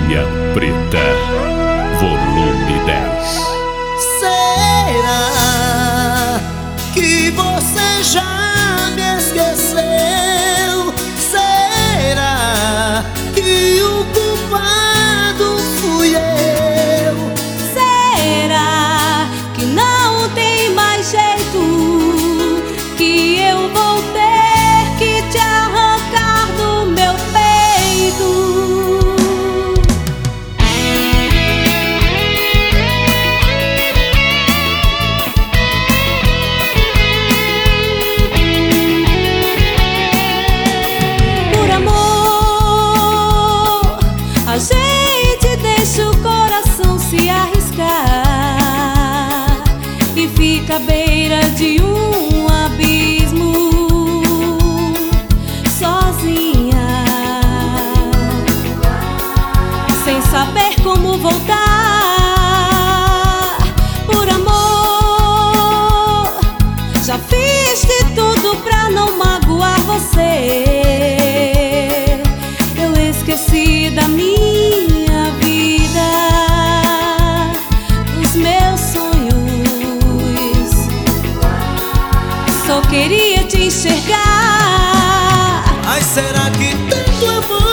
Linha Preta, volume 10. Será que você já me esqueceu? Será que o culpado fui eu? Será que não tem mais jeito, que eu vou ter que te arrancar do meu peito? Por amor, a gente deixa o coração se arriscar e fica à beira de um abismo, sozinha, sem saber como voltar. Por amor, já fiz de tudo pra não magoar você. Eu esqueci da minha vida, dos meus sonhos. Só queria te enxergar. Ai, será que tanto amor